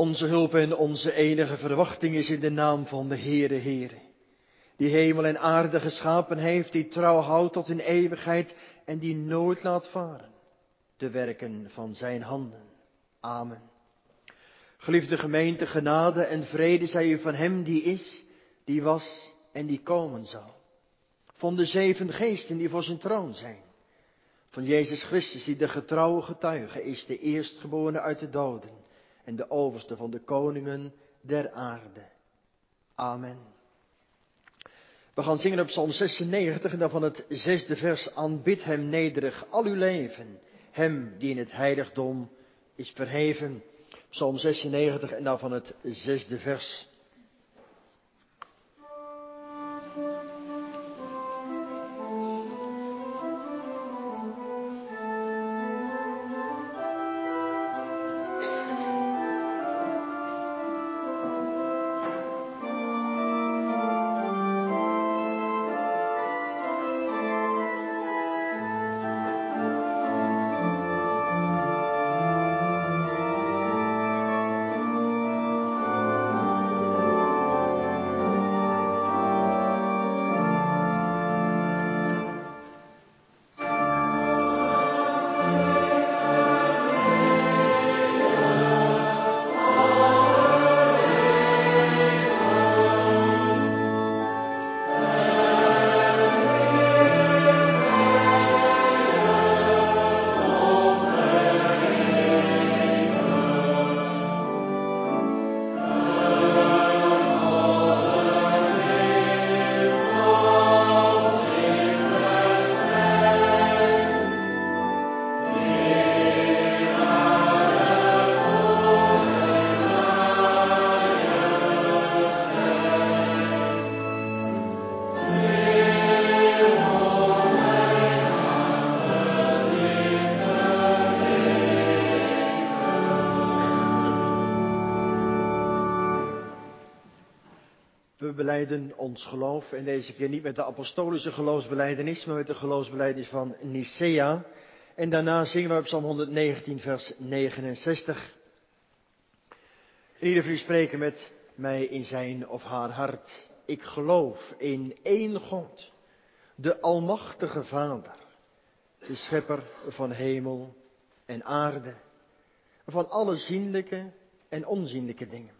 Onze hulp en onze enige verwachting is in de naam van de Heere, die hemel en aarde geschapen heeft, die trouw houdt tot in eeuwigheid en die nooit laat varen de werken van zijn handen. Amen. Geliefde gemeente, genade en vrede zij u van hem die is, die was en die komen zal. Van de 7 geesten die voor zijn troon zijn. Van Jezus Christus die de getrouwe getuige is, de eerstgeborene uit de doden en de overste van de koningen der aarde. Amen. We gaan zingen op Psalm 96 en dan van het 6e vers. Aanbid hem nederig al uw leven, hem die in het heiligdom is verheven. Psalm 96 en dan van het 6e vers. We belijden ons geloof en deze keer niet met de apostolische geloofsbelijdenis, maar met de geloofsbelijdenis van Nicea. En daarna zingen we op Psalm 119 vers 69. En ieder van u spreken met mij in zijn of haar hart. Ik geloof in één God, de almachtige Vader, de schepper van hemel en aarde, van alle zienlijke en onzienlijke dingen.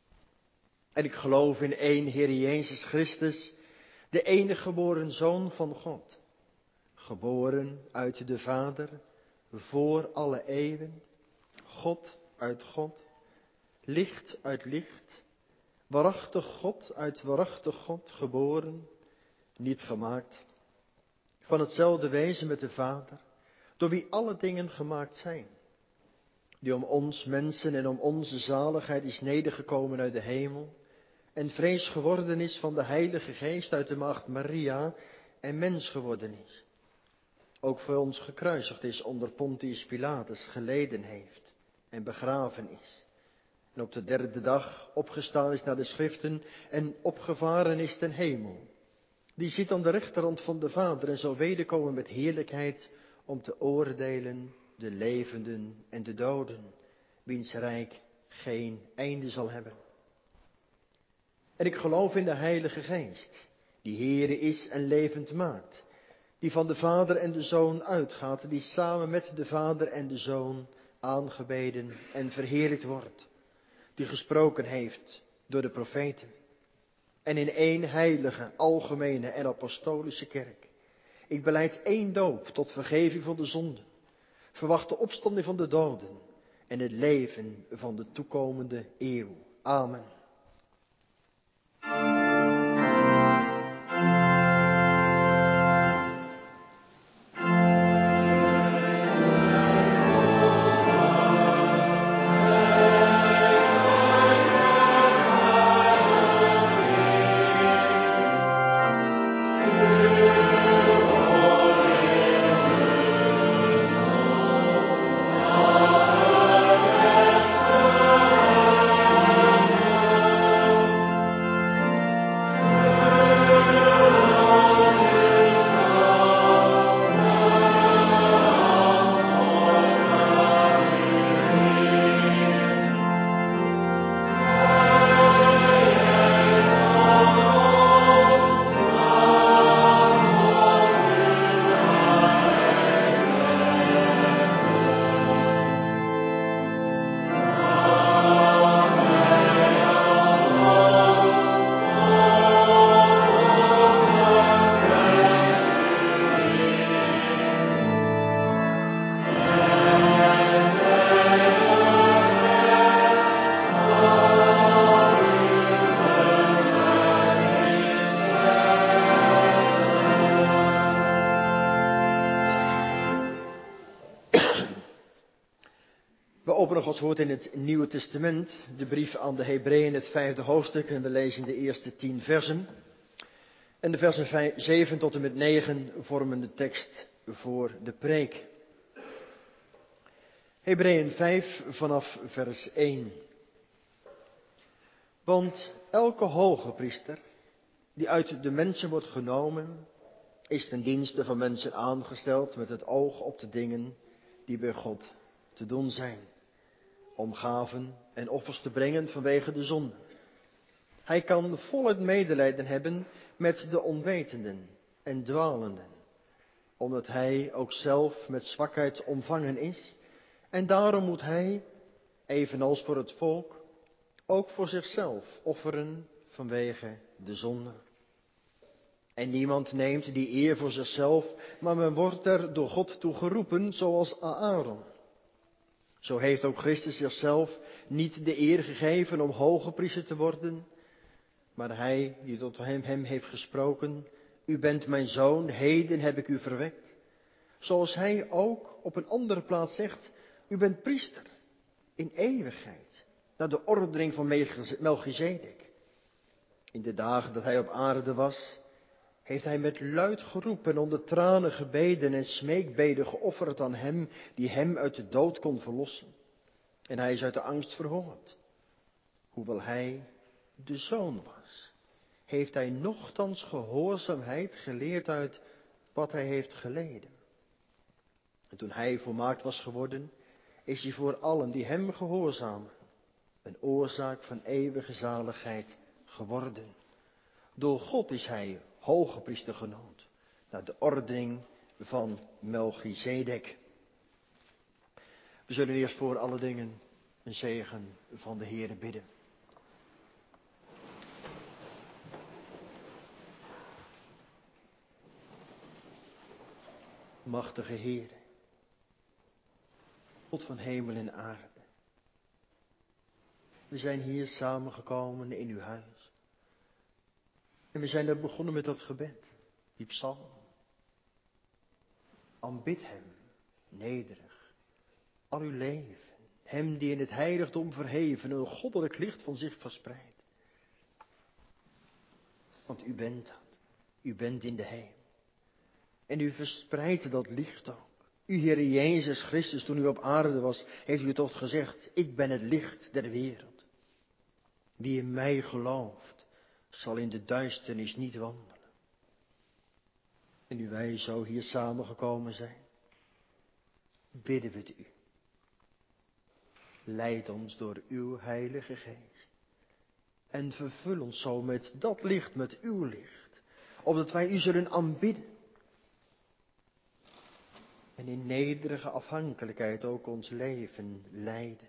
En ik geloof in één Heer Jezus Christus, de enige geboren Zoon van God, geboren uit de Vader, voor alle eeuwen, God uit God, licht uit licht, waarachtig God uit waarachtig God, geboren, niet gemaakt, van hetzelfde wezen met de Vader, door wie alle dingen gemaakt zijn, die om ons mensen en om onze zaligheid is nedergekomen uit de hemel, en vrees geworden is van de Heilige Geest uit de maagd Maria en mens geworden is. Ook voor ons gekruisigd is onder Pontius Pilatus, geleden heeft en begraven is. En op de 3e dag opgestaan is naar de schriften en opgevaren is ten hemel. Die zit aan de rechterhand van de Vader en zal wederkomen met heerlijkheid om te oordelen de levenden en de doden, wiens rijk geen einde zal hebben. En ik geloof in de Heilige Geest, die Heere is en levend maakt, die van de Vader en de Zoon uitgaat, die samen met de Vader en de Zoon aangebeden en verheerlijkt wordt, die gesproken heeft door de profeten. En in één heilige, algemene en apostolische kerk. Ik belijd één doop tot vergeving van de zonden, verwacht de opstanding van de doden en het leven van de toekomende eeuw. Amen. openen Gods woord in het Nieuwe Testament, de brief aan de Hebreeën, het 5e hoofdstuk, en we lezen de eerste 10 versen. En de versen 7 tot en met 9 vormen de tekst voor de preek. Hebreeën 5 vanaf vers 1. Want elke hoge priester die uit de mensen wordt genomen, is ten dienste van mensen aangesteld met het oog op de dingen die bij God te doen zijn, om gaven en offers te brengen vanwege de zonde. Hij kan voluit medelijden hebben met de onwetenden en dwalenden, omdat hij ook zelf met zwakheid omvangen is, en daarom moet hij, evenals voor het volk, ook voor zichzelf offeren vanwege de zonde. En niemand neemt die eer voor zichzelf, maar men wordt er door God toe geroepen, zoals Aaron. Zo heeft ook Christus zichzelf niet de eer gegeven om hoge priester te worden, maar hij die tot hem heeft gesproken: u bent mijn zoon, heden heb ik u verwekt. Zoals hij ook op een andere plaats zegt: u bent priester in eeuwigheid, naar de ordening van Melchizedek. In de dagen dat hij op aarde was, heeft hij met luid geroepen, onder tranen gebeden en smeekbeden geofferd aan hem die hem uit de dood kon verlossen. En hij is uit de angst verhongerd. Hoewel hij de zoon was, heeft hij nochtans gehoorzaamheid geleerd uit wat hij heeft geleden. En toen hij volmaakt was geworden, is hij voor allen die hem gehoorzamen een oorzaak van eeuwige zaligheid geworden. Door God is hij hoge priester genoemd, naar de ordening van Melchizedek. We zullen eerst voor alle dingen een zegen van de Heere bidden. Machtige Heere, God van hemel en aarde. We zijn hier samengekomen in uw huis. En we zijn er begonnen met dat gebed, die psalm. Aanbid hem, nederig, al uw leven. Hem die in het heiligdom verheven een goddelijk licht van zich verspreidt. Want u bent dat. U bent in de hemel. En u verspreidt dat licht ook. U, Heere Jezus Christus, toen u op aarde was, heeft u toch gezegd: ik ben het licht der wereld. Wie in mij gelooft, zal in de duisternis niet wandelen. En nu wij zo hier samengekomen zijn, bidden we het u. Leid ons door uw Heilige Geest. En vervul ons zo met dat licht, met uw licht. Opdat wij u zullen aanbidden. En in nederige afhankelijkheid ook ons leven leiden.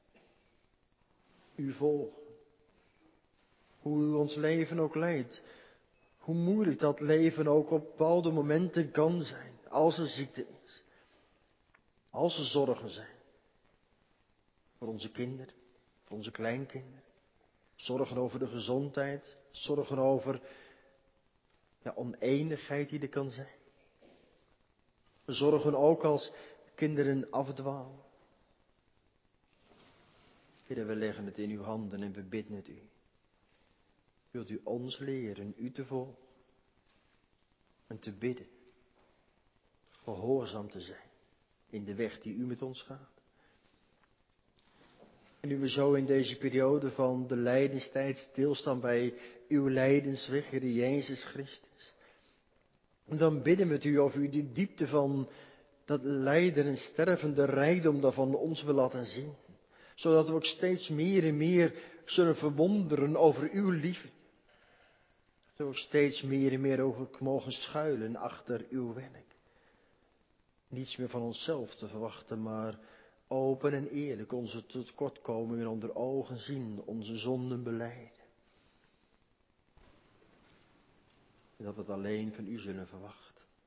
U volgen. Hoe u ons leven ook leidt. Hoe moeilijk dat leven ook op bepaalde momenten kan zijn. Als er ziekte is. Als er zorgen zijn. Voor onze kinderen. Voor onze kleinkinderen. Zorgen over de gezondheid. Zorgen over oneenigheid die er kan zijn. Zorgen ook als kinderen afdwalen. Heer, we leggen het in uw handen en we bidden het u. Wilt u ons leren u te volgen en te bidden, gehoorzaam te zijn in de weg die u met ons gaat. En nu we zo in deze periode van de lijdenstijd stilstaan bij uw lijdensweg, Heer Jezus Christus. En dan bidden we met u of u de diepte van dat lijden en sterven, de rijkdom daarvan ons wil laten zien. Zodat we ook steeds meer en meer zullen verwonderen over uw liefde. Zodat we ook steeds meer en meer over mogen schuilen achter uw werk. Niets meer van onszelf te verwachten, maar open en eerlijk onze tekortkomingen onder ogen zien, onze zonden belijden. En dat we het alleen van u zullen verwachten.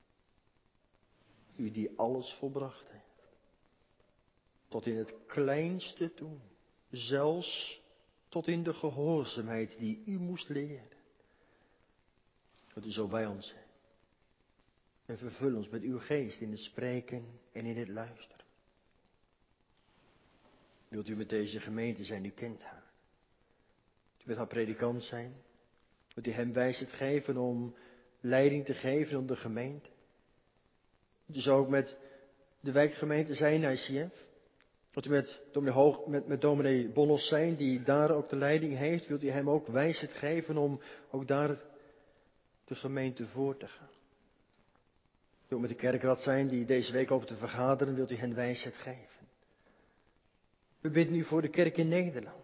U die alles volbracht heeft. Tot in het kleinste toe. Zelfs tot in de gehoorzaamheid die u moest leren. Dat u zo bij ons bent. En vervul ons met uw geest in het spreken en in het luisteren. Wilt u met deze gemeente zijn? U kent haar. U wilt haar predikant zijn. Wilt u hem wijsheid geven om leiding te geven aan de gemeente? Wilt u zo ook met de wijkgemeente zijn, ICF? Wilt u met dominee Bollos zijn, die daar ook de leiding heeft? Wilt u hem ook wijsheid geven om ook daar de gemeente voor te gaan? Wilt u met de kerkraad zijn, die deze week op te vergaderen? Wilt u hen wijsheid geven? We bidden nu voor de kerk in Nederland.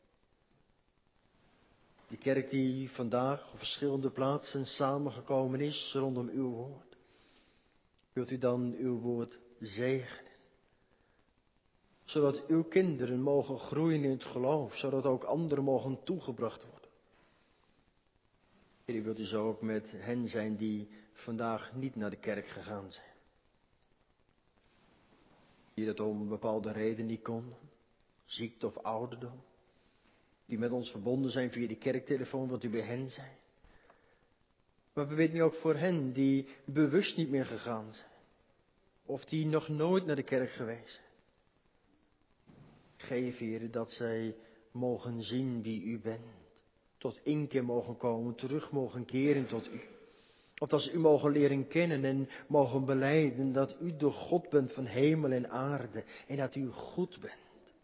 Die kerk die vandaag op verschillende plaatsen samengekomen is rondom uw woord. Wilt u dan uw woord zegenen? Zodat uw kinderen mogen groeien in het geloof, zodat ook anderen mogen toegebracht worden. Heer, wilt u zo ook met hen zijn die vandaag niet naar de kerk gegaan zijn. Die dat om een bepaalde reden niet konden, ziekte of ouderdom. Die met ons verbonden zijn via de kerktelefoon, wilt u bij hen zijn. Maar we weten nu ook voor hen die bewust niet meer gegaan zijn. Of die nog nooit naar de kerk geweest zijn. Geef, Heer, dat zij mogen zien wie u bent. Tot inkeer mogen komen, terug mogen keren tot u. Of dat ze u mogen leren kennen en mogen belijden dat u de God bent van hemel en aarde. En dat u goed bent.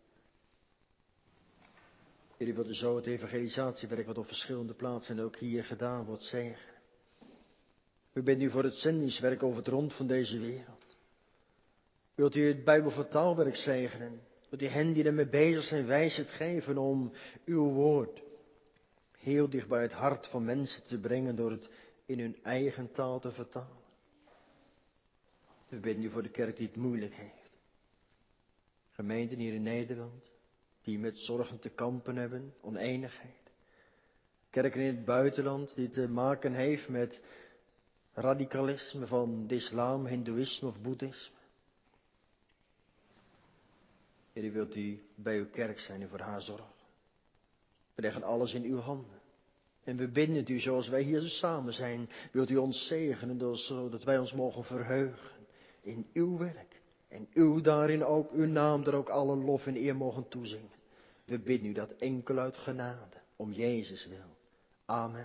Heer, u wilt zo het evangelisatiewerk wat op verschillende plaatsen en ook hier gedaan wordt zeggen. U bent nu voor het zendingswerk over het rond van deze wereld. Wilt u het Bijbelvertaalwerk zegenen? Wilt u hen die ermee bezig zijn wijsheid geven om uw woord heel dicht bij het hart van mensen te brengen door het in hun eigen taal te vertalen? We bidden nu voor de kerk die het moeilijk heeft. Gemeenten hier in Nederland die met zorgen te kampen hebben, oneenigheid. Kerken in het buitenland die te maken heeft met radicalisme van de islam, hindoeïsme of boeddhisme. Heer, wilt u bij uw kerk zijn en voor haar zorgen. We leggen alles in uw handen. En we bidden u zoals wij hier samen zijn. Wilt u ons zegenen, zodat wij ons mogen verheugen in uw werk. En u daarin ook, uw naam er ook alle lof en eer mogen toezingen. We bidden u dat enkel uit genade, om Jezus wil. Amen.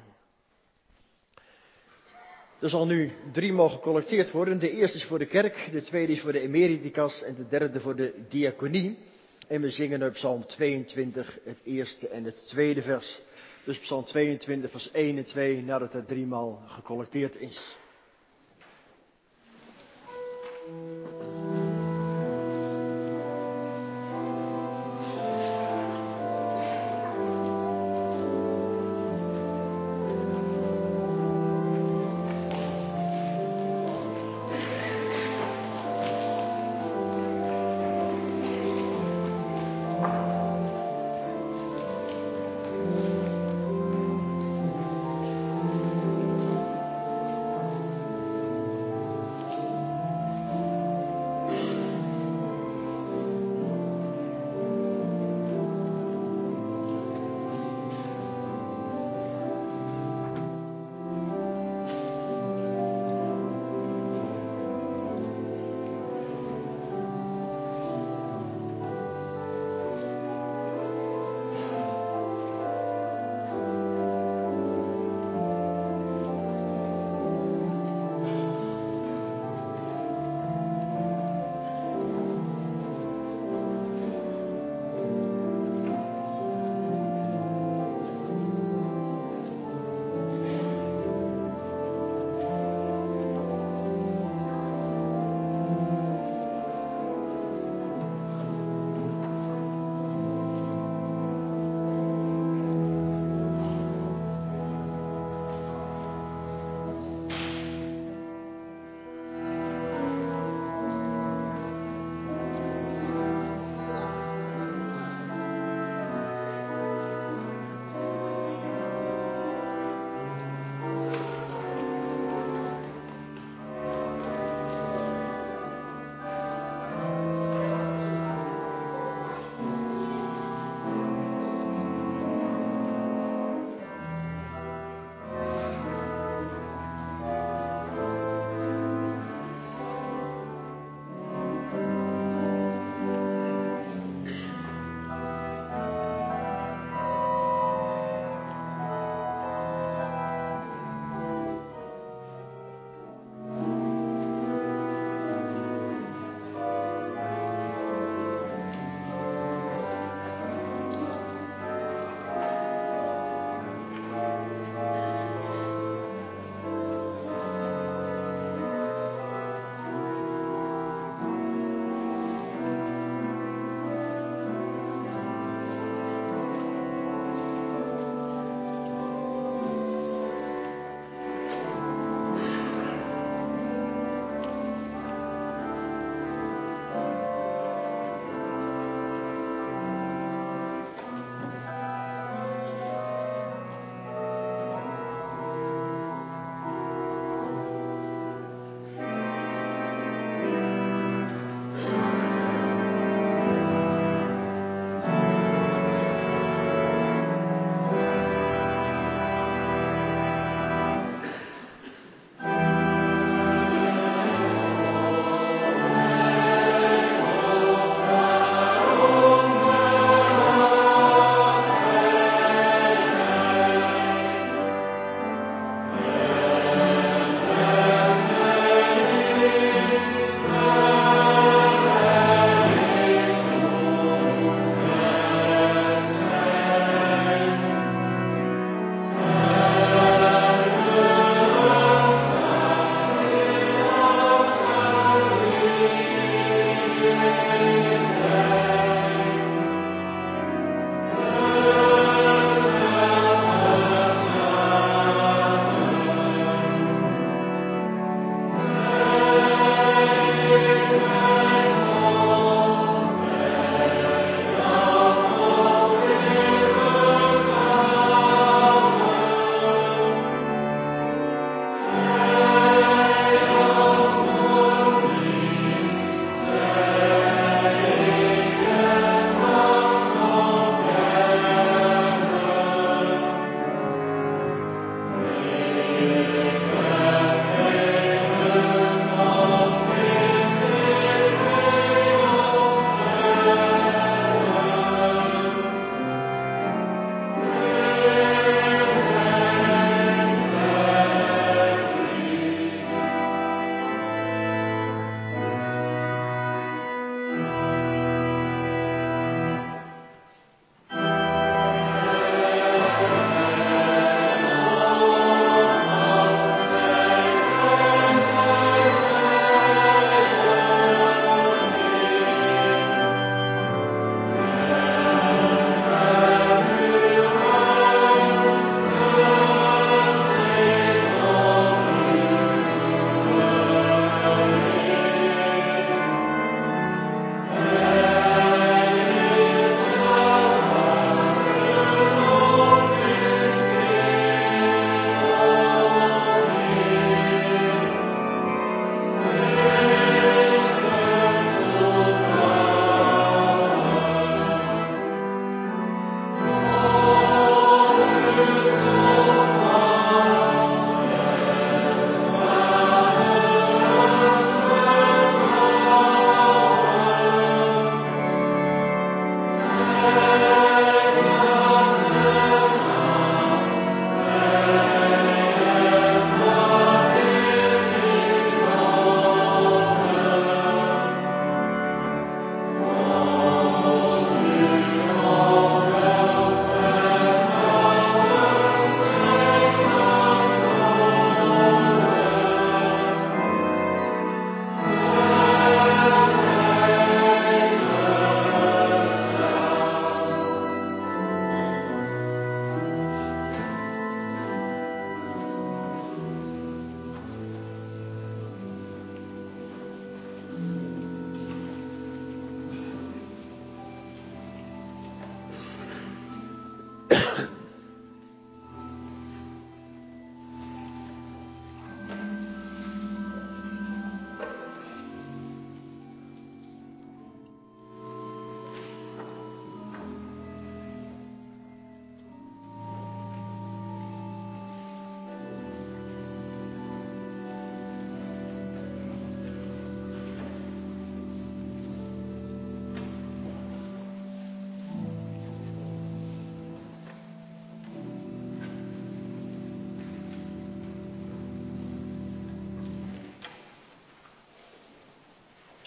Er zal nu 3 mogen gecollecteerd worden. De eerste is voor de kerk, de tweede is voor de emeriticas en de derde voor de diaconie. En we zingen uit Psalm 22 het eerste en het tweede vers. Dus Psalm 22 vers 1 en 2 nadat er 3 maal gecollecteerd is.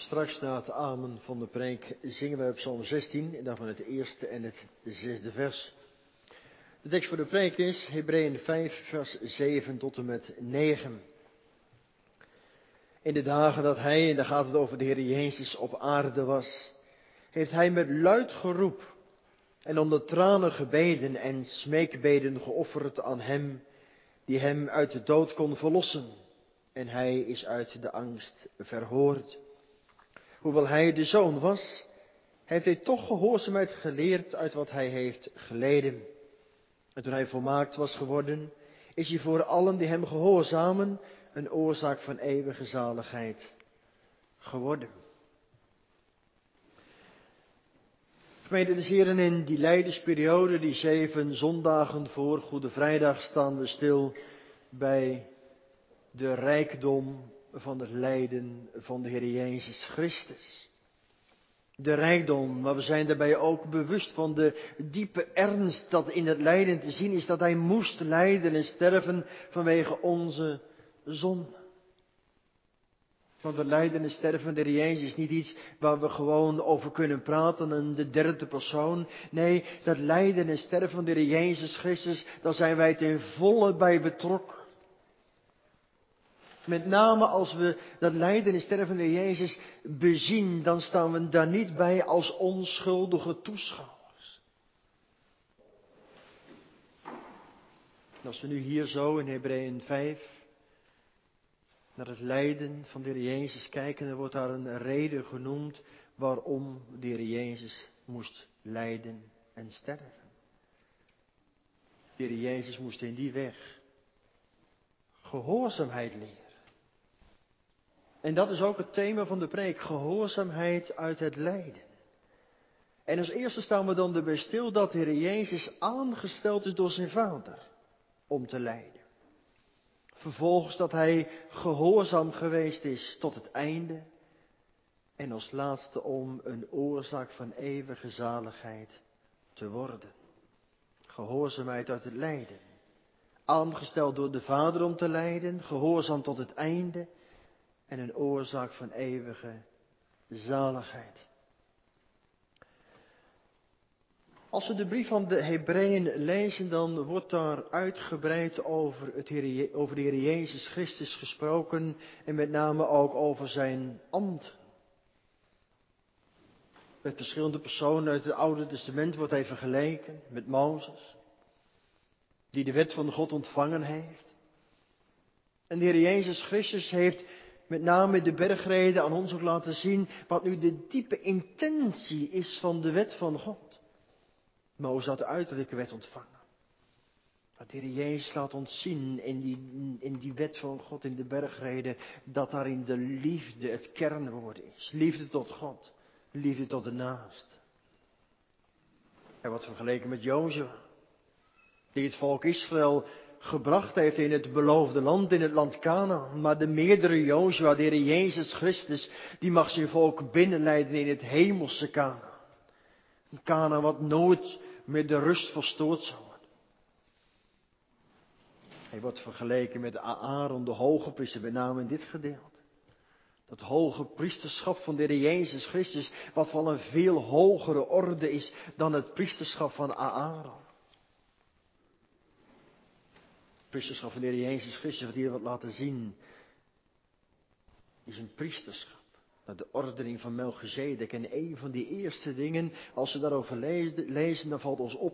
Straks na het amen van de preek zingen we Psalm 16 en daarvan het eerste en het zesde vers. De tekst voor de preek is Hebreeën 5 vers 7 tot en met 9. In de dagen dat hij, en daar gaat het over de Heer Jezus, op aarde was, heeft hij met luid geroep en onder tranen gebeden en smeekbeden geofferd aan hem die hem uit de dood kon verlossen. En hij is uit de angst verhoord. Hoewel hij de zoon was, heeft hij toch gehoorzaamheid geleerd uit wat hij heeft geleden. En toen hij volmaakt was geworden, is hij voor allen die hem gehoorzamen een oorzaak van eeuwige zaligheid geworden. Gemeente des Heren, in die lijdensperiode, die 7 zondagen voor Goede Vrijdag, staan we stil bij de rijkdom van het lijden van de Heer Jezus Christus. De rijkdom, maar we zijn daarbij ook bewust van de diepe ernst dat in het lijden te zien is, dat hij moest lijden en sterven vanwege onze zonde. Want het lijden en sterven van de Heer Jezus is niet iets waar we gewoon over kunnen praten in de derde persoon. Nee, dat lijden en sterven van de Heer Jezus Christus, daar zijn wij ten volle bij betrokken. Met name als we dat lijden en sterven van de Heer Jezus bezien, dan staan we daar niet bij als onschuldige toeschouwers. En als we nu hier zo in Hebreeën 5 naar het lijden van de Heer Jezus kijken, dan wordt daar een reden genoemd waarom de Heer Jezus moest lijden en sterven. De Heer Jezus moest in die weg gehoorzaamheid leren. En dat is ook het thema van de preek, gehoorzaamheid uit het lijden. En als eerste staan we dan erbij stil dat de Heer Jezus aangesteld is door zijn Vader om te lijden. Vervolgens dat hij gehoorzaam geweest is tot het einde. En als laatste om een oorzaak van eeuwige zaligheid te worden. Gehoorzaamheid uit het lijden. Aangesteld door de Vader om te lijden, gehoorzaam tot het einde. En een oorzaak van eeuwige zaligheid. Als we de brief van de Hebreeën lezen, dan wordt daar uitgebreid over de Heer Jezus Christus gesproken. En met name ook over zijn ambt. Met verschillende personen uit het Oude Testament wordt hij vergeleken met Mozes. Die de wet van God ontvangen heeft. En de Heer Jezus Christus heeft met name de bergreden aan ons ook laten zien wat nu de diepe intentie is van de wet van God. Mozes had de uiterlijke wet ontvangen. Maar de Heer Jezus laat ons zien in die wet van God, in de bergreden, dat daarin de liefde het kernwoord is. Liefde tot God, liefde tot de naast. Hij wordt vergeleken met Jozua, die het volk Israël gebracht heeft in het beloofde land, in het land Canaan. Maar de meerdere Jozua, de Heer Jezus Christus, die mag zijn volk binnenleiden in het hemelse Canaan. Een Canaan wat nooit meer de rust verstoord zou worden. Hij wordt vergeleken met Aaron, de hoge priester, met name in dit gedeelte. Dat hoge priesterschap van de Heer Jezus Christus, wat van een veel hogere orde is dan het priesterschap van Aaron. Het priesterschap van de Heer Jezus Christus, wat hier wat laten zien, is een priesterschap. Naar de ordening van Melchizedek. En een van die eerste dingen, als we daarover lezen, dan valt ons op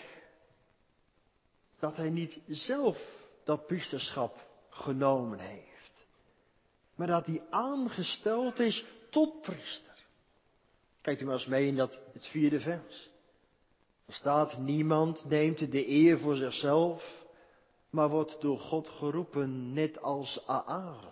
dat hij niet zelf dat priesterschap genomen heeft. Maar dat hij aangesteld is tot priester. Kijkt u maar eens mee in het 4e vers. Er staat, niemand neemt de eer voor zichzelf, maar wordt door God geroepen, net als Aaron.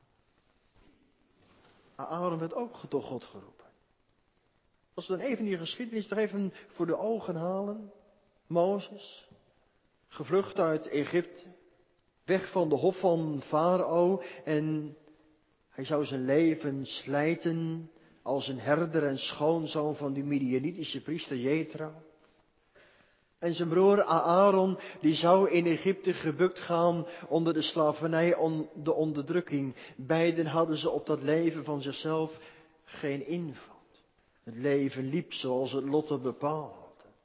Aaron werd ook door God geroepen. Als we dan even die geschiedenis nog even voor de ogen halen. Mozes, gevlucht uit Egypte, weg van de hof van Farao. En hij zou zijn leven slijten als een herder en schoonzoon van die Midianitische priester Jethro. En zijn broer Aaron, die zou in Egypte gebukt gaan onder de slavernij, de onderdrukking. Beiden hadden ze op dat leven van zichzelf geen invloed. Het leven liep zoals het lot het bepaalde.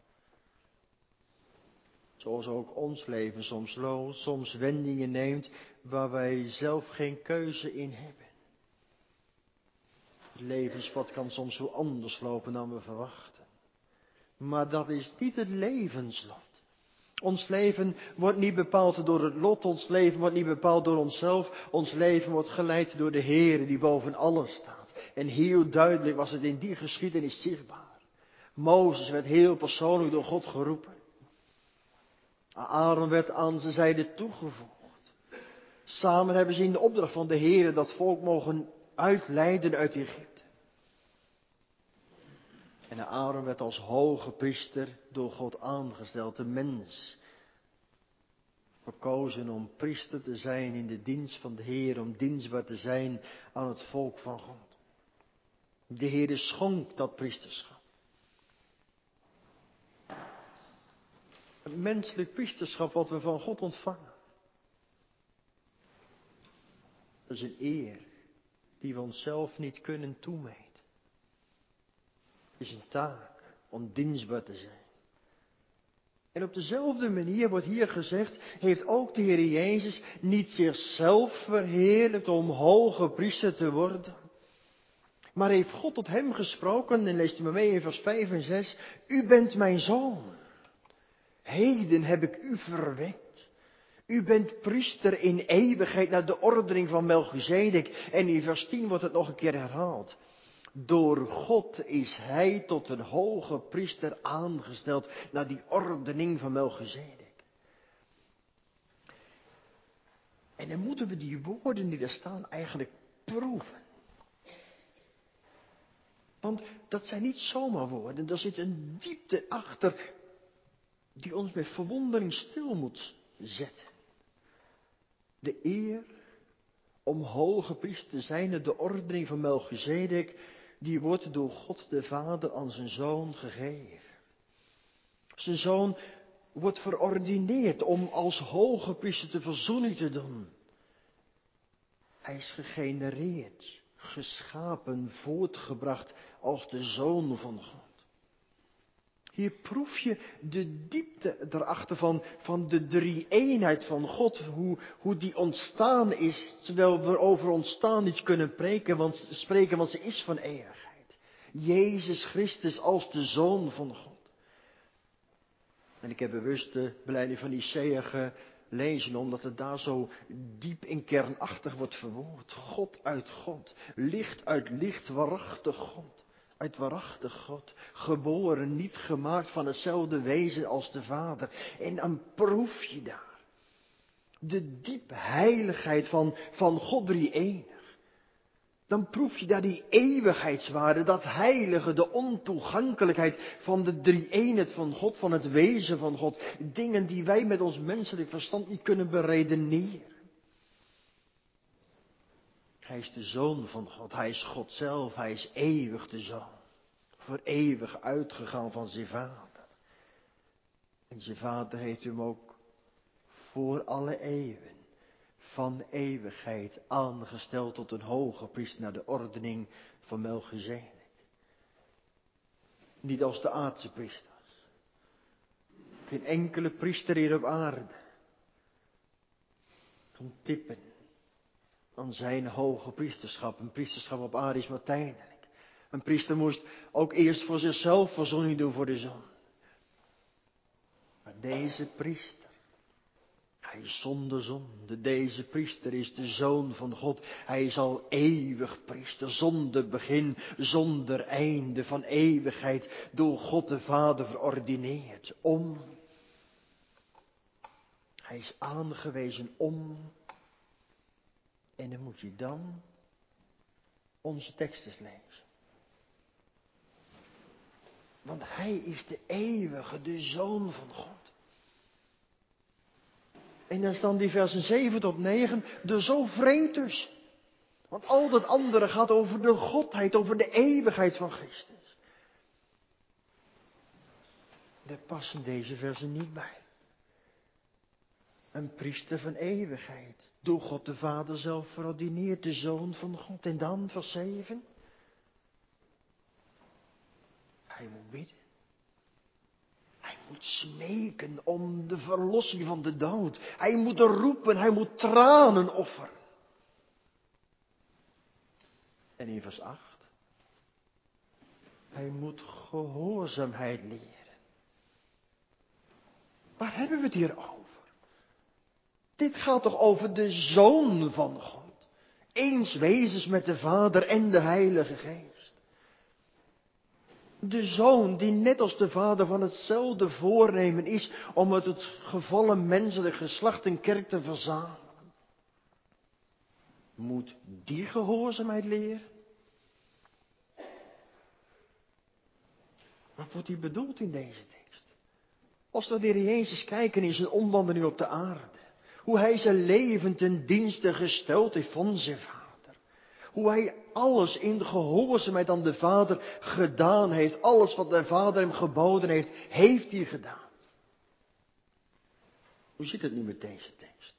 Zoals ook ons leven soms wendingen neemt waar wij zelf geen keuze in hebben. Het levenspad kan soms zo anders lopen dan we verwachten. Maar dat is niet het levenslot. Ons leven wordt niet bepaald door het lot, ons leven wordt niet bepaald door onszelf. Ons leven wordt geleid door de Heer die boven alles staat. En heel duidelijk was het in die geschiedenis zichtbaar. Mozes werd heel persoonlijk door God geroepen. Aaron werd aan zijn zijde toegevoegd. Samen hebben ze in de opdracht van de Heer dat volk mogen uitleiden uit Egypte. En Aaron werd als hoge priester door God aangesteld, de mens. Verkozen om priester te zijn in de dienst van de Heer, om dienstbaar te zijn aan het volk van God. De Heer schonk dat priesterschap. Het menselijk priesterschap wat we van God ontvangen. Dat is een eer die we onszelf niet kunnen toemeten. Het is een taak om dienstbaar te zijn. En op dezelfde manier wordt hier gezegd, heeft ook de Heer Jezus niet zichzelf verheerlijkt om hoge priester te worden. Maar heeft God tot hem gesproken, en leest u me mee in vers 5 en 6, u bent mijn zoon. Heden heb ik u verwekt. U bent priester in eeuwigheid naar de ordening van Melchizedek. En in vers 10 wordt het nog een keer herhaald. Door God is hij tot een hoge priester aangesteld naar die ordening van Melchizedek. En dan moeten we die woorden die er staan eigenlijk proeven. Want dat zijn niet zomaar woorden, er zit een diepte achter die ons met verwondering stil moet zetten. De eer om hoge priester te zijn, de ordening van Melchizedek, die wordt door God de Vader aan zijn zoon gegeven. Zijn zoon wordt verordineerd om als hoge priester de verzoening te doen. Hij is gegenereerd, geschapen, voortgebracht als de zoon van God. Hier proef je de diepte erachter van de drie-eenheid van God. Hoe die ontstaan is, terwijl we over ontstaan niet kunnen spreken, want ze is van eeuwigheid. Jezus Christus als de Zoon van God. En ik heb bewust de belijdenis van Nicea gelezen, omdat het daar zo diep en kernachtig wordt verwoord. God uit God, licht uit licht, waarachtig God. Uit waarachtig God, geboren, niet gemaakt van hetzelfde wezen als de Vader. En dan proef je daar de diep heiligheid van God drie-enig. Dan proef je daar die eeuwigheidswaarde, dat heilige, de ontoegankelijkheid van de drie-eenheid van God, van het wezen van God. Dingen die wij met ons menselijk verstand niet kunnen beredeneren. Hij is de Zoon van God, hij is God zelf, hij is eeuwig de Zoon. Voor eeuwig uitgegaan van zijn Vader. En zijn Vader heeft hem ook voor alle eeuwen, van eeuwigheid aangesteld tot een hoge priester naar de ordening van Melchizedek. Niet als de aardse priesters. Geen enkele priester hier op aarde kan tippen aan zijn hoge priesterschap. Een priesterschap op aarde is maar tijdelijk. Een priester moest ook eerst voor zichzelf verzoening doen voor de zon. Maar deze priester, hij is zonder zonde. Deze priester is de Zoon van God. Hij is al eeuwig priester, zonder begin, zonder einde, van eeuwigheid, door God de Vader verordineerd. Hij is aangewezen om. En dan moet je dan onze teksten lezen. Want hij is de eeuwige, de Zoon van God. En dan staan die versen 7 tot 9 er zo vreemd tussen. Want al dat andere gaat over de Godheid, over de eeuwigheid van Christus. Daar passen deze versen niet bij. Een priester van eeuwigheid, door God de Vader zelf verordineerd, de Zoon van God. En dan vers 7. Hij moet bidden. Hij moet smeken om de verlossing van de dood. Hij moet roepen, hij moet tranen offeren. En in vers 8. Hij moet gehoorzaamheid leren. Waar hebben we het hier over? Dit gaat toch over de Zoon van God. Eens wezens met de Vader en de Heilige Geest. De Zoon die net als de Vader van hetzelfde voornemen is om uit het gevallen menselijk geslacht een kerk te verzamelen. Moet die gehoorzaamheid leren? Wat wordt hier bedoeld in deze tekst? Als we naar de Heer Jezus kijken in zijn omwandeling op de aarde. Hoe hij zijn leven ten dienste gesteld heeft van zijn Vader. Hoe hij alles in gehoorzaamheid aan de Vader gedaan heeft. Alles wat de Vader hem geboden heeft, heeft hij gedaan. Hoe zit het nu met deze tekst?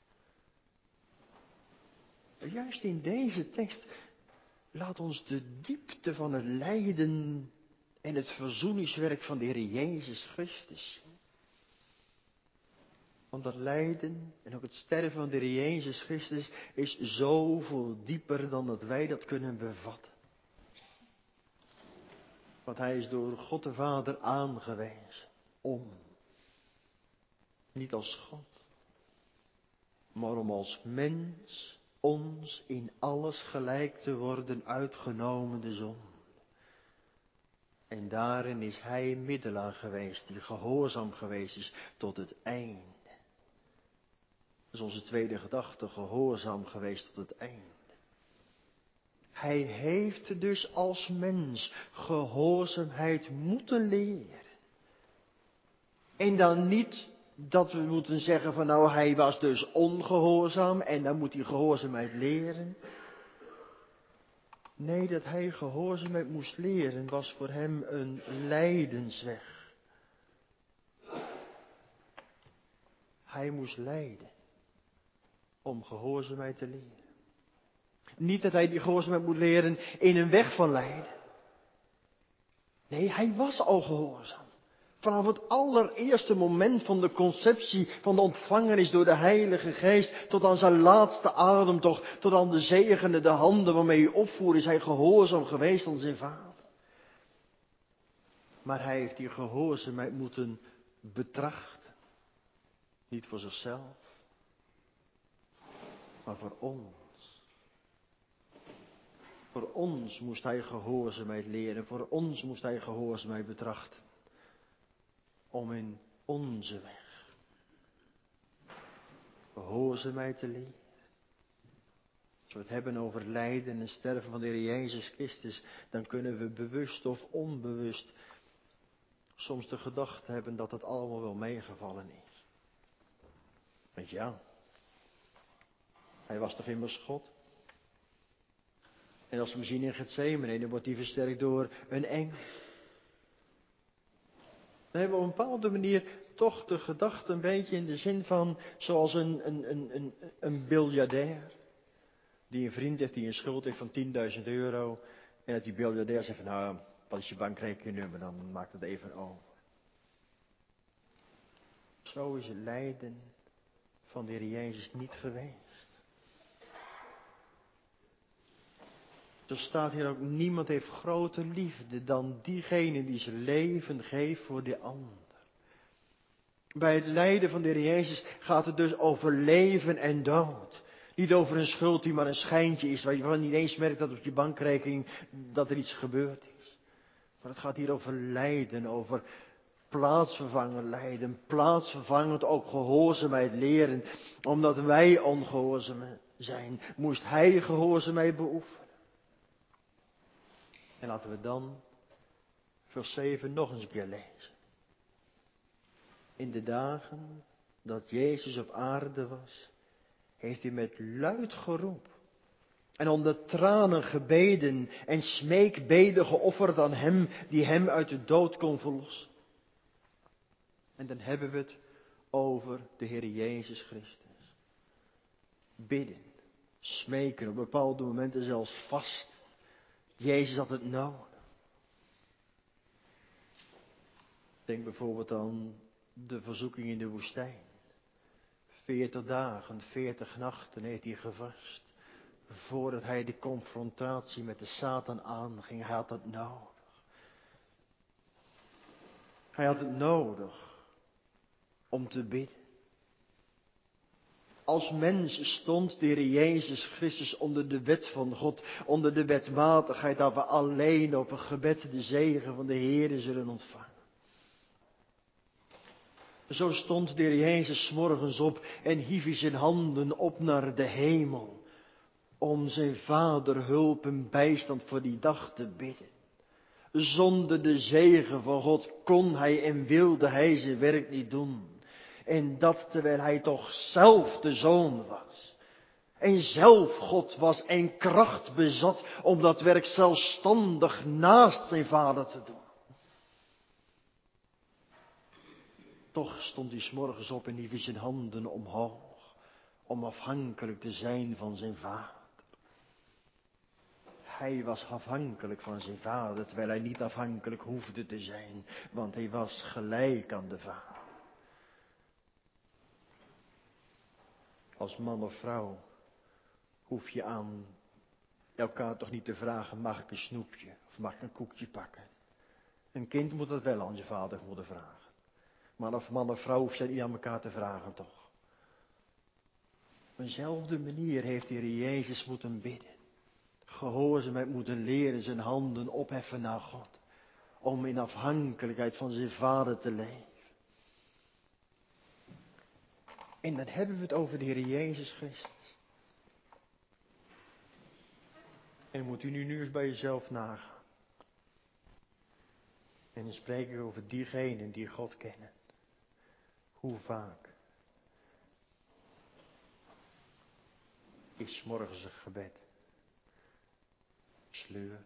Juist in deze tekst laat ons de diepte van het lijden en het verzoeningswerk van de Heer Jezus Christus zien. Want dat lijden en ook het sterven van de Heer Jezus Christus is zoveel dieper dan dat wij dat kunnen bevatten. Want hij is door God de Vader aangewezen om, niet als God, maar om als mens ons in alles gelijk te worden uitgenomen de zonde. En daarin is hij middelaar geweest, die gehoorzaam geweest is tot het einde. Dat is onze tweede gedachte, gehoorzaam geweest tot het einde. Hij heeft dus als mens gehoorzaamheid moeten leren. En dan niet dat we moeten zeggen van nou hij was dus ongehoorzaam en dan moet hij gehoorzaamheid leren. Nee, dat hij gehoorzaamheid moest leren was voor hem een lijdensweg. Hij moest lijden om gehoorzaamheid te leren. Niet dat hij die gehoorzaamheid moet leren in een weg van lijden. Nee, hij was al gehoorzaam. Vanaf het allereerste moment van de conceptie van de ontvangenis door de Heilige Geest tot aan zijn laatste ademtocht, tot aan de zegenende handen waarmee hij opvoert, is hij gehoorzaam geweest aan zijn Vader. Maar hij heeft die gehoorzaamheid moeten betrachten. Niet voor zichzelf, maar voor ons. Voor ons moest hij gehoorzaamheid leren, voor ons moest hij gehoorzaamheid betrachten. Om in onze weg gehoorzaamheid te leren. Als we het hebben over lijden en sterven van de Heer Jezus Christus, dan kunnen we bewust of onbewust soms de gedachte hebben dat het allemaal wel meegevallen is. Want ja, hij was toch immers God? En als we zien in Getsemane, dan wordt hij versterkt door een engel. Dan hebben we op een bepaalde manier toch de gedachte een beetje in de zin van zoals een biljardair. Die een vriend heeft die een schuld heeft van €10.000. En dat die biljardair zegt van nou, wat is je bankrekeningnummer, dan maakt het even over. Zo is het lijden van de Heer Jezus niet geweest. Er staat hier ook, niemand heeft grote liefde dan diegene die zijn leven geeft voor de ander. Bij het lijden van de Heer Jezus gaat het dus over leven en dood. Niet over een schuld die maar een schijntje is, waar je van niet eens merkt dat op je bankrekening dat er iets gebeurd is. Maar het gaat hier over lijden, over plaatsvervangend lijden, plaatsvervangend ook gehoorzaamheid leren. Omdat wij ongehoorzaam zijn, moest hij gehoorzaamheid beoefenen. En laten we dan vers 7 nog eens een keer lezen. In de dagen dat Jezus op aarde was, heeft hij met luid geroep en onder tranen gebeden en smeekbeden geofferd aan hem die hem uit de dood kon verlossen. En dan hebben we het over de Heer Jezus Christus. Bidden, smeken, op bepaalde momenten zelfs vast. Jezus had het nodig. Denk bijvoorbeeld aan de verzoeking in de woestijn. 40 dagen, 40 nachten heeft hij gevast. Voordat hij de confrontatie met de Satan aanging, hij had het nodig. Hij had het nodig om te bidden. Als mens stond de Heer Jezus Christus onder de wet van God, onder de wetmatigheid, dat we alleen op een gebed de zegen van de Heer zullen ontvangen. Zo stond de Heer Jezus 's morgens op en hief hij zijn handen op naar de hemel, om zijn Vader hulp en bijstand voor die dag te bidden. Zonder de zegen van God kon hij en wilde hij zijn werk niet doen. En dat terwijl hij toch zelf de Zoon was. En zelf God was en kracht bezat om dat werk zelfstandig naast zijn Vader te doen. Toch stond hij 's morgens op en hief zijn handen omhoog, om afhankelijk te zijn van zijn Vader. Hij was afhankelijk van zijn Vader, terwijl hij niet afhankelijk hoefde te zijn, want hij was gelijk aan de Vader. Als man of vrouw hoef je aan elkaar toch niet te vragen, mag ik een snoepje of mag ik een koekje pakken? Een kind moet dat wel aan zijn vader moeten vragen. Maar of man of vrouw hoeft je niet aan elkaar te vragen toch. Op eenzelfde manier heeft de Heer Jezus moeten bidden. Gehoorzaamheid moeten leren, zijn handen opheffen naar God. Om in afhankelijkheid van zijn Vader te leven. En dan hebben we het over de Heer Jezus Christus. En dan moet u nu eens bij jezelf nagaan. En dan spreken we over diegenen die God kennen. Hoe vaak is 's morgens een gebed sleur?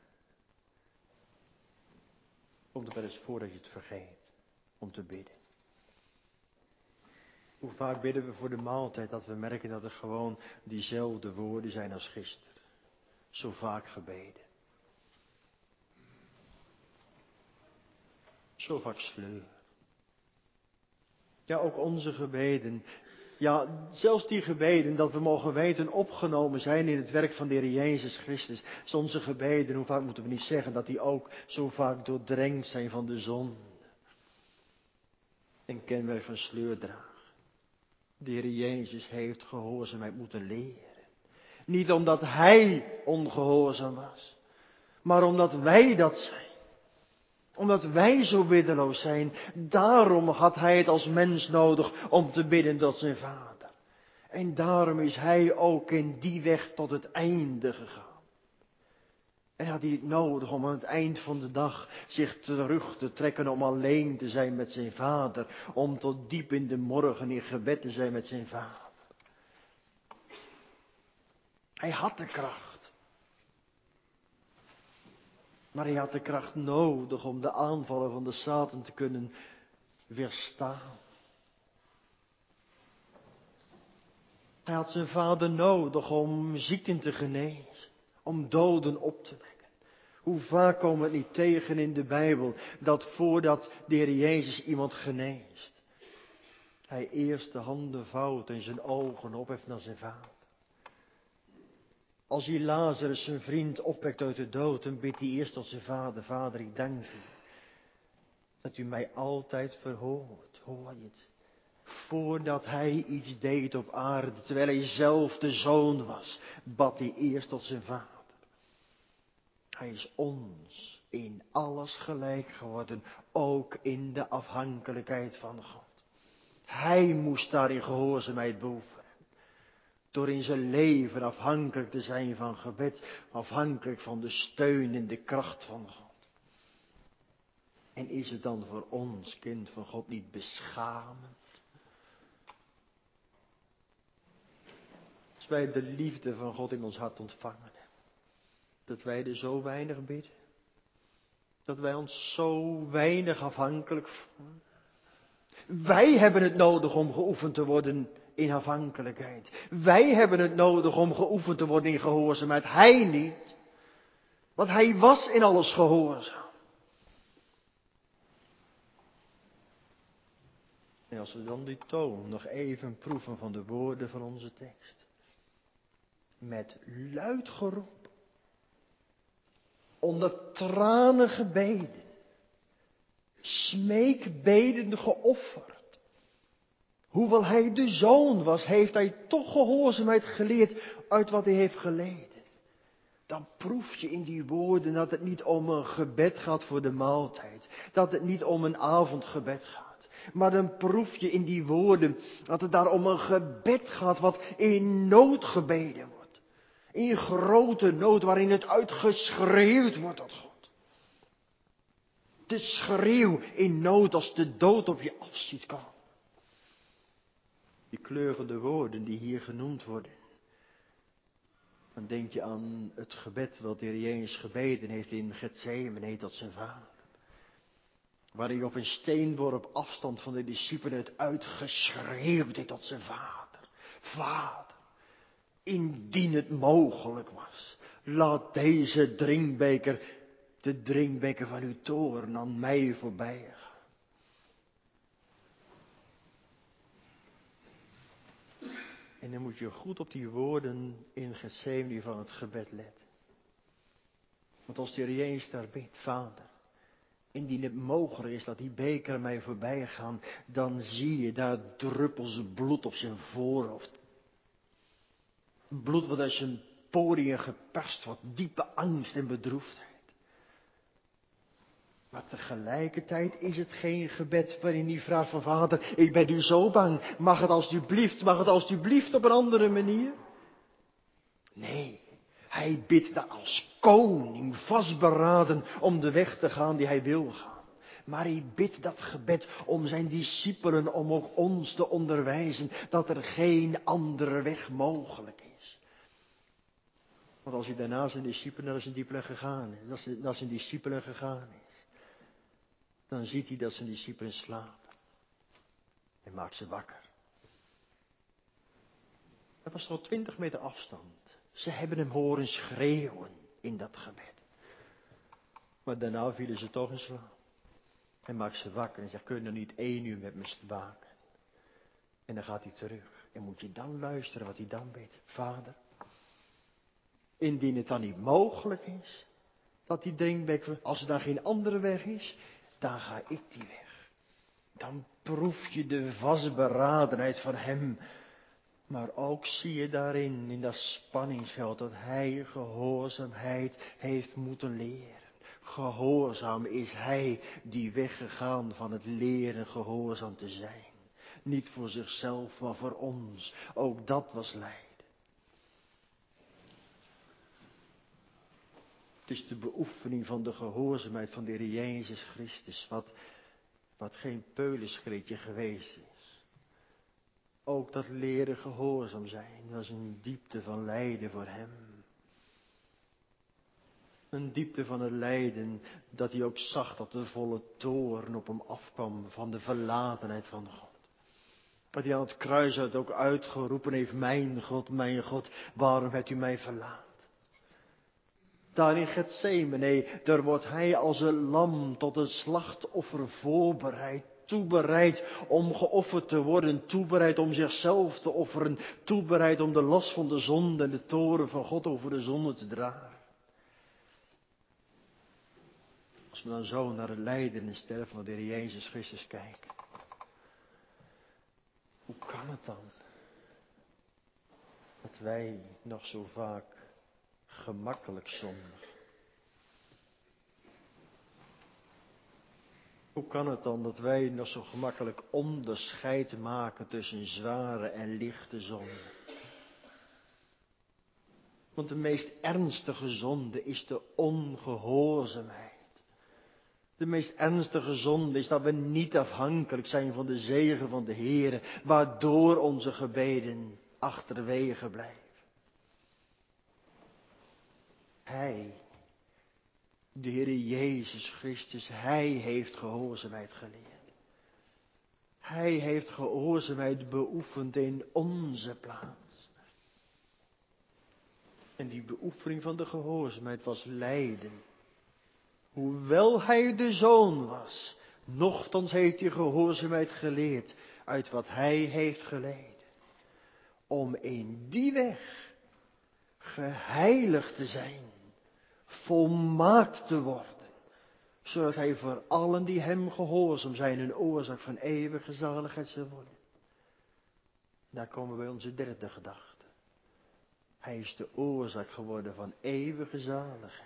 Komt er wel eens voor dat je het vergeet om te bidden? Hoe vaak bidden we voor de maaltijd dat we merken dat er gewoon diezelfde woorden zijn als gisteren. Zo vaak gebeden. Zo vaak sleur. Ja, ook onze gebeden. Ja, zelfs die gebeden dat we mogen weten opgenomen zijn in het werk van de Heer Jezus Christus. Dus onze gebeden, hoe vaak moeten we niet zeggen dat die ook zo vaak doordrenkt zijn van de zonde. En kenmerk van sleur dragen. De Heer Jezus heeft gehoorzaamheid moeten leren. Niet omdat Hij ongehoorzaam was, maar omdat wij dat zijn. Omdat wij zo biddeloos zijn, daarom had hij het als mens nodig om te bidden tot zijn Vader. En daarom is hij ook in die weg tot het einde gegaan. En had hij het nodig om aan het eind van de dag zich terug te trekken om alleen te zijn met zijn Vader. Om tot diep in de morgen in gebed te zijn met zijn Vader. Hij had de kracht. Maar hij had de kracht nodig om de aanvallen van de Satan te kunnen weerstaan. Hij had zijn Vader nodig om ziekten te genezen, om doden op te wekken. Hoe vaak komen we het niet tegen in de Bijbel, dat voordat de Heer Jezus iemand geneest, hij eerst de handen vouwt en zijn ogen opheft naar zijn Vader. Als hij Lazarus, zijn vriend, opwekt uit de dood, dan bidt hij eerst tot zijn Vader. Vader, ik dank u dat u mij altijd verhoort. Hoor je het? Voordat hij iets deed op aarde, terwijl hij zelf de Zoon was, bad hij eerst tot zijn Vader. Hij is ons in alles gelijk geworden, ook in de afhankelijkheid van God. Hij moest daar in gehoorzaamheid beoefenen. Door in zijn leven afhankelijk te zijn van gebed, afhankelijk van de steun en de kracht van God. En is het dan voor ons, kind van God, niet beschamend? Als wij de liefde van God in ons hart ontvangen. Dat wij er zo weinig bidden. Dat wij ons zo weinig afhankelijk voelen. Wij hebben het nodig om geoefend te worden in afhankelijkheid. Wij hebben het nodig om geoefend te worden in gehoorzaamheid. Hij niet. Want hij was in alles gehoorzaam. En als we dan die toon nog even proeven van de woorden van onze tekst. Met luid geroep. Onder tranen gebeden. Smeekbeden geofferd. Hoewel hij de zoon was, heeft hij toch gehoorzaamheid geleerd uit wat hij heeft geleden. Dan proef je in die woorden dat het niet om een gebed gaat voor de maaltijd. Dat het niet om een avondgebed gaat. Maar dan proef je in die woorden dat het daar om een gebed gaat wat in nood gebeden wordt. In grote nood waarin het uitgeschreeuwd wordt tot God. De schreeuw in nood als de dood op je af ziet komen. Die kleurende woorden die hier genoemd worden. Dan denk je aan het gebed wat de Heer Jezus gebeden heeft in Getsemane tot zijn vader. Waar hij op een steenworp afstand van de discipelen het uitgeschreeuwd heeft tot zijn vader. Vader, indien het mogelijk was, laat deze drinkbeker, de drinkbeker van uw toorn, aan mij voorbij gaan. En dan moet je goed op die woorden in Getsemane van het gebed letten. Want als de Heer Jezus daar bidt, Vader, indien het mogelijk is dat die beker mij voorbij gaan, dan zie je daar druppels bloed op zijn voorhoofd. Bloed wat uit zijn poriën geperst wordt, diepe angst en bedroefdheid. Maar tegelijkertijd is het geen gebed waarin hij vraagt van Vader, ik ben u zo bang, mag het alstublieft op een andere manier? Nee, hij bidt daar als koning vastberaden om de weg te gaan die hij wil gaan. Maar hij bidt dat gebed om zijn discipelen, om ook ons te onderwijzen dat er geen andere weg mogelijk is. Want als hij daarna zijn discipelen gegaan is, dan ziet hij dat zijn discipelen slapen. En maakt ze wakker. Dat was zo'n 20 meter afstand. Ze hebben hem horen schreeuwen in dat gebed. Maar daarna vielen ze toch in slaap. Hij maakt ze wakker en zegt, kun je nog niet 1 uur met me waken? En dan gaat hij terug. En moet je dan luisteren wat hij dan bidt. Vader, indien het dan niet mogelijk is, dat die drinkbeker, als er dan geen andere weg is, dan ga ik die weg. Dan proef je de vastberadenheid van hem. Maar ook zie je daarin, in dat spanningsveld, dat hij gehoorzaamheid heeft moeten leren. Gehoorzaam is hij die weggegaan van het leren gehoorzaam te zijn. Niet voor zichzelf, maar voor ons. Ook dat was lijden. Het is de beoefening van de gehoorzaamheid van de Heer Jezus Christus, wat geen peulenschreetje geweest is. Ook dat leren gehoorzaam zijn was een diepte van lijden voor hem. Een diepte van het lijden dat hij ook zag dat de volle toorn op hem afkwam van de verlatenheid van God. Dat hij aan het kruis ook uitgeroepen heeft, mijn God, waarom hebt u mij verlaten? Daar in Getsemane, daar wordt hij als een lam tot een slachtoffer voorbereid. Toebereid om geofferd te worden, toebereid om zichzelf te offeren, toebereid om de last van de zonde en de toren van God over de zonde te dragen. Als we dan zo naar het lijden en sterven van de Heer Jezus Christus kijken. Hoe kan het dan dat wij nog zo vaak gemakkelijk zondigen? Hoe kan het dan dat wij nog zo gemakkelijk onderscheid maken tussen zware en lichte zonde? Want de meest ernstige zonde is de ongehoorzaamheid. De meest ernstige zonde is dat we niet afhankelijk zijn van de zegen van de Heer, waardoor onze gebeden achterwege blijven. Hij, de Heer Jezus Christus, hij heeft gehoorzaamheid geleerd. Hij heeft gehoorzaamheid beoefend in onze plaats. En die beoefening van de gehoorzaamheid was lijden. Hoewel hij de zoon was, Nochtans heeft hij gehoorzaamheid geleerd uit wat hij heeft geleden. Om in die weg geheiligd te zijn, volmaakt te worden. Zodat hij voor allen die hem gehoorzaam zijn een oorzaak van eeuwige zaligheid zal worden. Daar komen we bij onze derde gedachte. Hij is de oorzaak geworden van eeuwige zaligheid.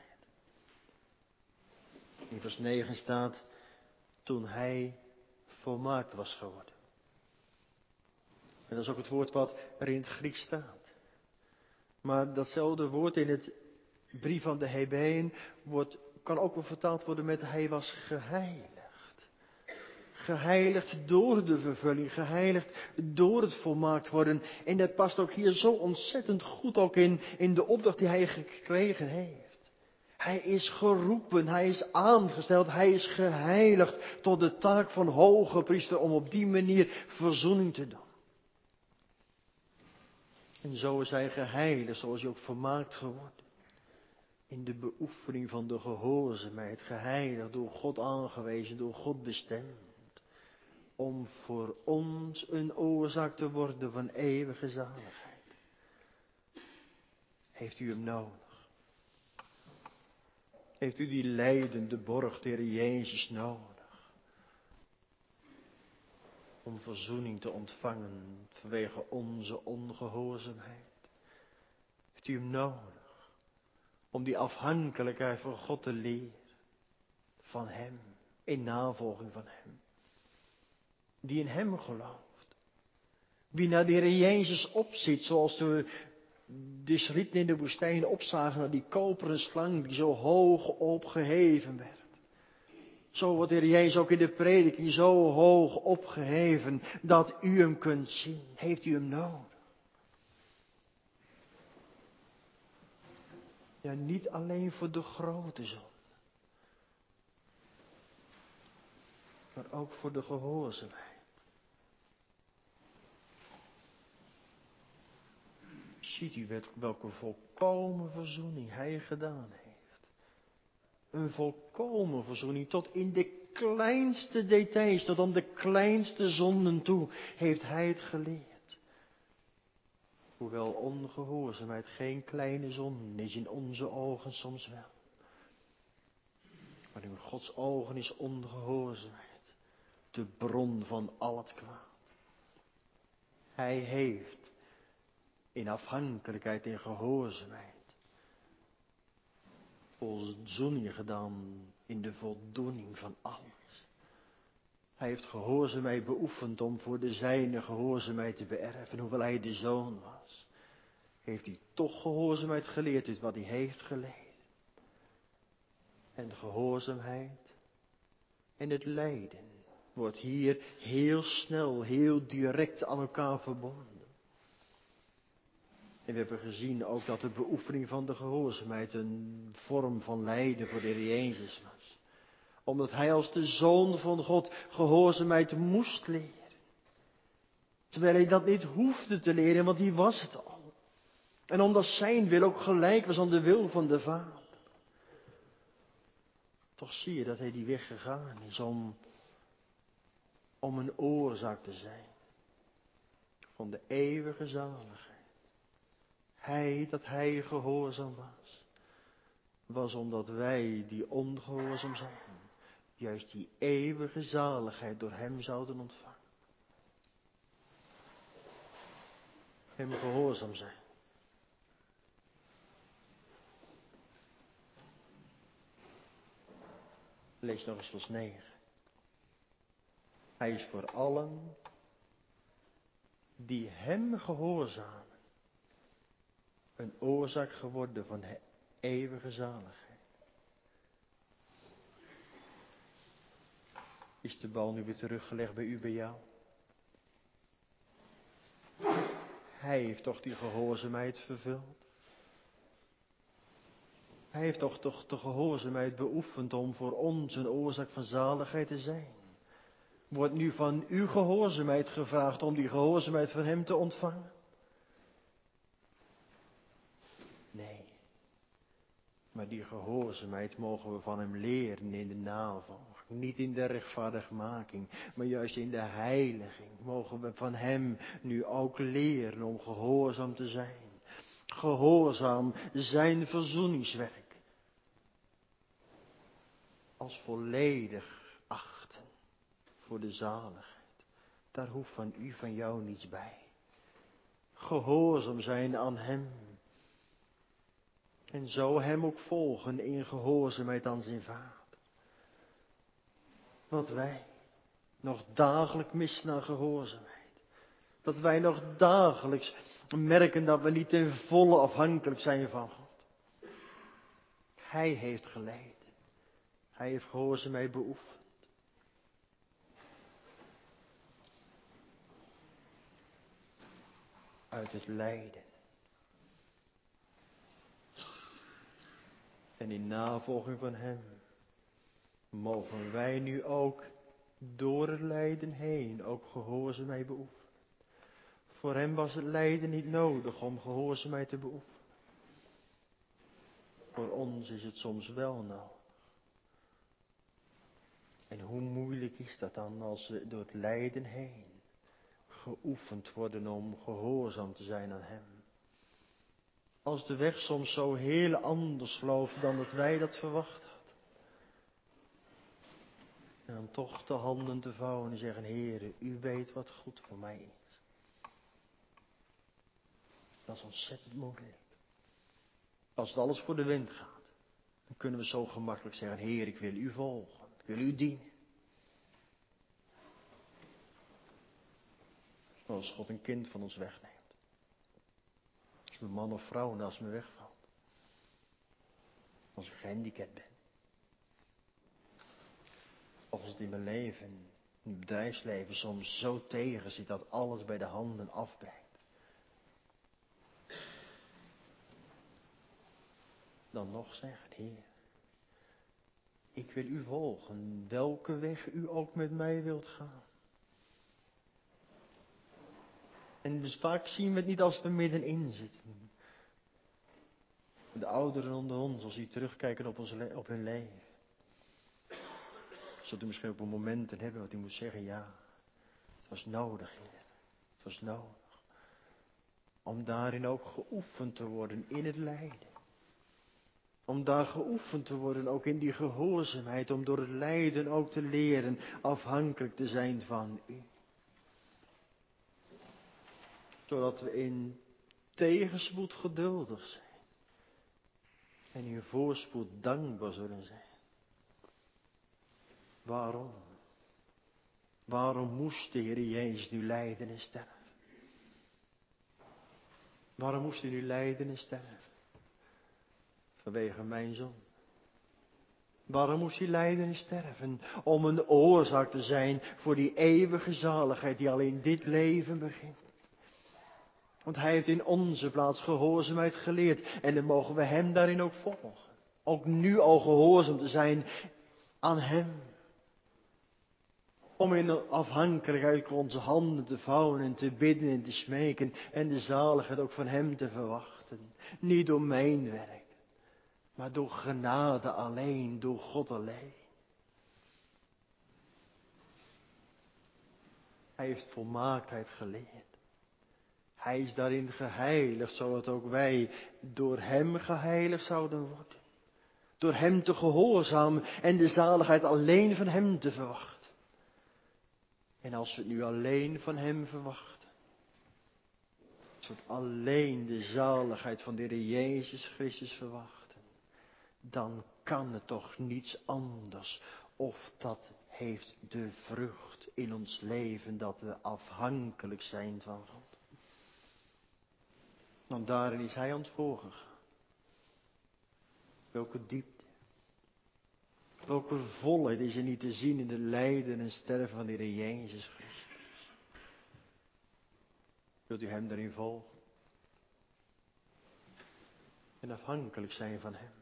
In vers 9 staat, toen hij volmaakt was geworden. En dat is ook het woord wat er in het Grieks staat. Maar datzelfde woord in het brief van de Hebreeën kan ook wel vertaald worden met hij was geheiligd. Geheiligd door de vervulling, geheiligd door het volmaakt worden. En dat past ook hier zo ontzettend goed ook in de opdracht die hij gekregen heeft. Hij is geroepen, hij is aangesteld, hij is geheiligd tot de taak van hoge priester om op die manier verzoening te doen. En zo is hij geheiligd, zoals hij ook volmaakt geworden. In de beoefening van de gehoorzaamheid, geheiligd, door God aangewezen, door God bestemd. Om voor ons een oorzaak te worden van eeuwige zaligheid. Heeft u hem nodig? Heeft u die lijdende borg, de Heer Jezus, nodig? Om verzoening te ontvangen vanwege onze ongehoorzaamheid. Heeft u hem nodig? Om die afhankelijkheid van God te leren. Van hem. In navolging van hem. Die in hem gelooft. Wie naar de Heer Jezus opziet, zoals de Israëlieten in de woestijn opzagen naar die koperen slang die zo hoog opgeheven werd. Zo wordt de Heer Jezus ook in de prediking zo hoog opgeheven dat u hem kunt zien. Heeft u hem nodig? Ja, niet alleen voor de grote zon. Maar ook voor de gehoorzaamheid. Ziet u welke volkomen verzoening hij gedaan heeft. Een volkomen verzoening tot in de kleinste details, tot aan de kleinste zonden toe heeft hij het geleerd. Hoewel ongehoorzaamheid geen kleine zonde is, in onze ogen soms wel. Maar in Gods ogen is ongehoorzaamheid de bron van al het kwaad. Hij heeft in afhankelijkheid en gehoorzaamheid volzoening gedaan in de voldoening van alles. Hij heeft gehoorzaamheid beoefend om voor de zijne gehoorzaamheid te beërven. Hoewel hij de zoon was, heeft hij toch gehoorzaamheid geleerd uit wat hij heeft geleden. En gehoorzaamheid en het lijden wordt hier heel snel, heel direct aan elkaar verbonden. En we hebben gezien ook dat de beoefening van de gehoorzaamheid een vorm van lijden voor de Heer Jezus was. Omdat hij als de Zoon van God gehoorzaamheid moest leren. Terwijl hij dat niet hoefde te leren, want die was het al. En omdat zijn wil ook gelijk was aan de wil van de Vader. Toch zie je dat hij die weg gegaan is om een oorzaak te zijn. Van de eeuwige zaligheid. Dat hij gehoorzaam was omdat wij die ongehoorzaam zijn, juist die eeuwige zaligheid door hem zouden ontvangen. Hem gehoorzaam zijn. Lees nog eens vers 9. Hij is voor allen die hem gehoorzamen een oorzaak geworden van de eeuwige zaligheid. Is de bal nu weer teruggelegd bij u, bij jou? Hij heeft toch die gehoorzaamheid vervuld? Hij heeft toch de gehoorzaamheid beoefend om voor ons een oorzaak van zaligheid te zijn? Wordt nu van uw gehoorzaamheid gevraagd om die gehoorzaamheid van hem te ontvangen? Nee. Maar die gehoorzaamheid mogen we van hem leren in de navolging. Niet in de rechtvaardigmaking, maar juist in de heiliging. Mogen we van hem nu ook leren om gehoorzaam te zijn. Gehoorzaam zijn verzoeningswerk als volledig achten voor de zaligheid. Daar hoeft van u, van jou niets bij. Gehoorzaam zijn aan hem. En zo hem ook volgen in gehoorzaamheid aan zijn Vader. Wat wij nog dagelijks missen aan gehoorzaamheid. Dat wij nog dagelijks merken dat we niet ten volle afhankelijk zijn van God. Hij heeft geleden. Hij heeft gehoorzaamheid beoefend. Uit het lijden. En in navolging van hem mogen wij nu ook door het lijden heen ook gehoorzaamheid beoefenen. Voor hem was het lijden niet nodig om gehoorzaamheid te beoefenen. Voor ons is het soms wel nodig. En hoe moeilijk is dat dan als we door het lijden heen geoefend worden om gehoorzaam te zijn aan hem. Als de weg soms zo heel anders loopt dan dat wij dat verwacht hadden. En dan toch de handen te vouwen en zeggen, Heere, u weet wat goed voor mij is. Dat is ontzettend moeilijk. Als het alles voor de wind gaat, dan kunnen we zo gemakkelijk zeggen, Heer, ik wil u volgen, ik wil u dienen. Als God een kind van ons wegneemt. Als mijn man of vrouw naast me wegvalt. Als ik gehandicapt ben. Of als het in mijn leven, in het bedrijfsleven soms zo tegen zit dat alles bij de handen afbreekt. Dan nog zeggen, Heer, ik wil u volgen, welke weg u ook met mij wilt gaan. En dus vaak zien we het niet als we middenin zitten. De ouderen onder ons, als die terugkijken op hun leven. Zult u misschien ook wel momenten hebben wat u moet zeggen, ja, het was nodig, Heer. Het was nodig. Om daarin ook geoefend te worden in het lijden. Om daar geoefend te worden ook in die gehoorzaamheid. Om door het lijden ook te leren afhankelijk te zijn van u. Zodat we in tegenspoed geduldig zijn. En in voorspoed dankbaar zullen zijn. Waarom? Waarom moest de Heer Jezus nu lijden en sterven? Waarom moest hij nu lijden en sterven? Vanwege mijn zoon. Waarom moest hij lijden en sterven? Om een oorzaak te zijn voor die eeuwige zaligheid die al in dit leven begint. Want hij heeft in onze plaats gehoorzaamheid geleerd. En dan mogen we hem daarin ook volgen. Ook nu al gehoorzaam te zijn aan hem. Om in afhankelijkheid onze handen te vouwen en te bidden en te smeken. En de zaligheid ook van hem te verwachten. Niet door mijn werk. Maar door genade alleen, door God alleen. Hij heeft volmaaktheid geleerd. Hij is daarin geheiligd, zodat ook wij door hem geheiligd zouden worden. Door hem te gehoorzamen en de zaligheid alleen van hem te verwachten. En als we het nu alleen van hem verwachten. Als we het alleen de zaligheid van de Heer Jezus Christus verwachten. Dan kan het toch niets anders. Of dat heeft de vrucht in ons leven dat we afhankelijk zijn van God. Want daarin is hij ons voorgegaan. Welke diepte. Welke volheid is er niet te zien in de lijden en sterven van de Heer Jezus Christus. Wilt u hem daarin volgen? En afhankelijk zijn van hem.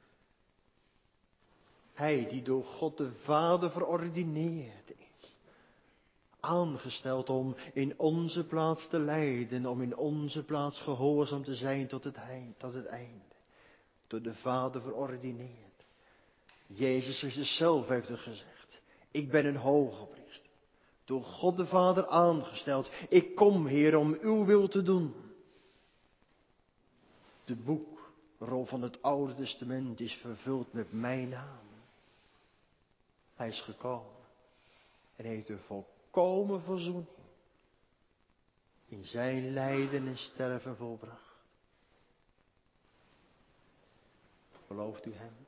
Hij die door God de Vader verordineerd is. Aangesteld om in onze plaats te lijden. Om in onze plaats gehoorzaam te zijn tot het einde. Door de Vader verordineerd. Jezus Christus zelf heeft het gezegd. Ik ben een hoge priester, door God de Vader aangesteld. Ik kom, Heer, om uw wil te doen. De boekrol van het Oude Testament is vervuld met mijn naam. Hij is gekomen en heeft de volkomen verzoening in zijn lijden en sterven volbracht. Gelooft u hem?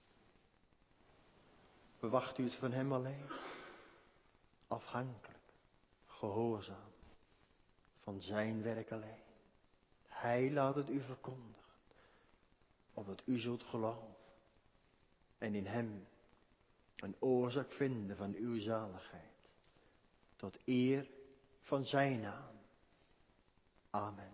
Bewacht u het van hem alleen? Afhankelijk, gehoorzaam, van zijn werk alleen. Hij laat het u verkondigen, opdat u zult geloven en in hem een oorzaak vinden van uw zaligheid, tot eer van zijn naam. Amen.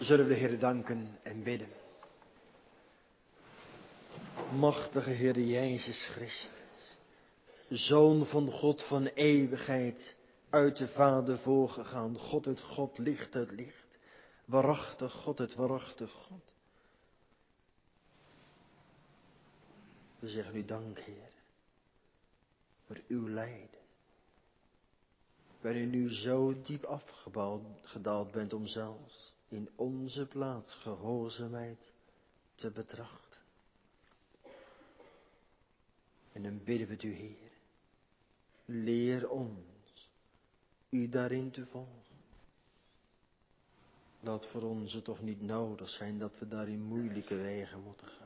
Zullen we de Heer danken en bidden. Machtige Heer Jezus Christus, Zoon van God van eeuwigheid, uit de Vader voorgegaan, God uit God, licht uit licht, waarachtig God uit waarachtig God. We zeggen u dank, Heer, voor uw lijden, waarin u zo diep afgedaald bent om zelfs in onze plaats gehoorzaamheid te betrachten. En dan bidden we het u, Heer, leer ons u daarin te volgen. Laat voor ons het toch niet nodig zijn dat we daarin moeilijke wegen moeten gaan.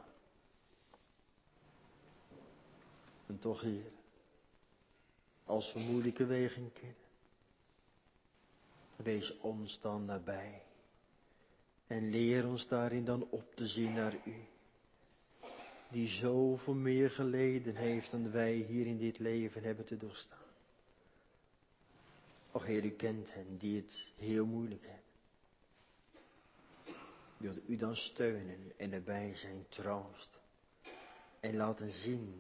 En toch, Heer, als we moeilijke wegen kennen, wees ons dan nabij. En leer ons daarin dan op te zien naar u, die zoveel meer geleden heeft dan wij hier in dit leven hebben te doorstaan. Och Heer, u kent hen die het heel moeilijk hebben. Wilt u dan steunen en erbij zijn, troosten en laten zien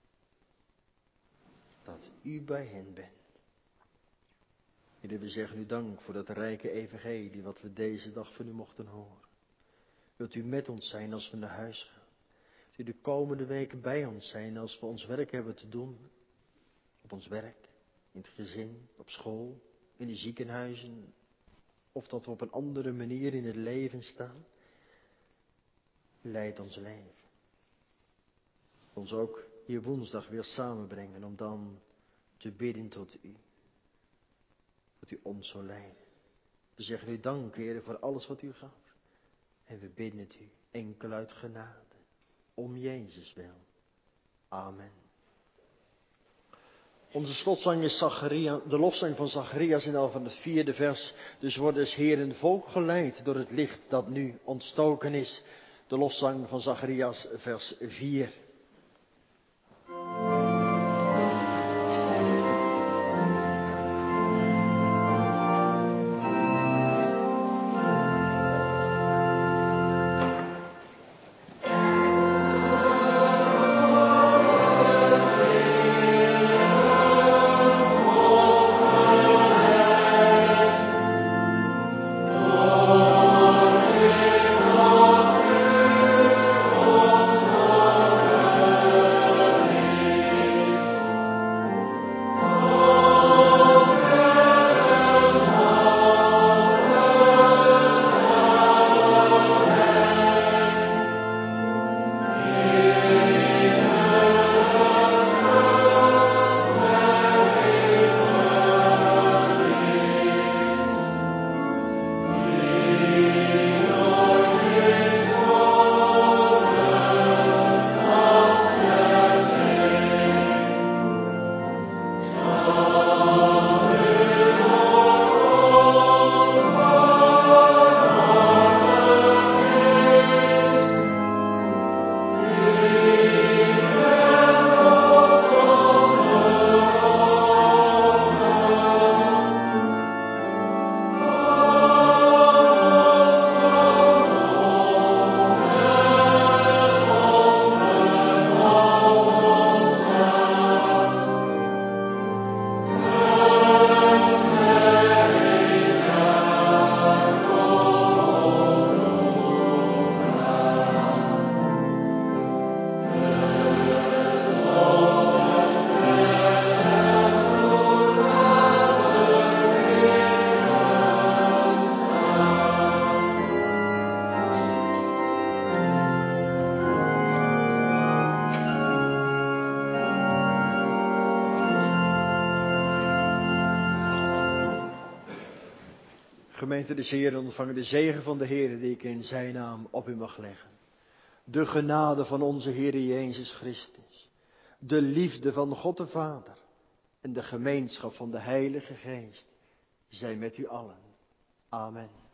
dat u bij hen bent. Heer, we zeggen u dank voor dat rijke evangelie wat we deze dag van u mochten horen. Wilt u met ons zijn als we naar huis gaan? Wilt u de komende weken bij ons zijn als we ons werk hebben te doen? Op ons werk, in het gezin, op school, in de ziekenhuizen. Of dat we op een andere manier in het leven staan. Leid ons leven. Ons ook hier woensdag weer samenbrengen om dan te bidden tot u. Dat u ons zou leiden. We zeggen u dank, Heer, voor alles wat u gaf. En we bidden het u enkel uit genade. Om Jezus wil. Amen. Onze slotzang is Zacharia, de lofzang van Zacharias in al van het 4e vers. Dus wordt dus Heer een volk geleid door het licht dat nu ontstoken is. De lofzang van Zacharias vers 4. Gemeente des Heeren, ontvangen de zegen van de Heer die ik in zijn naam op u mag leggen. De genade van onze Heer Jezus Christus, de liefde van God de Vader en de gemeenschap van de Heilige Geest zijn met u allen. Amen.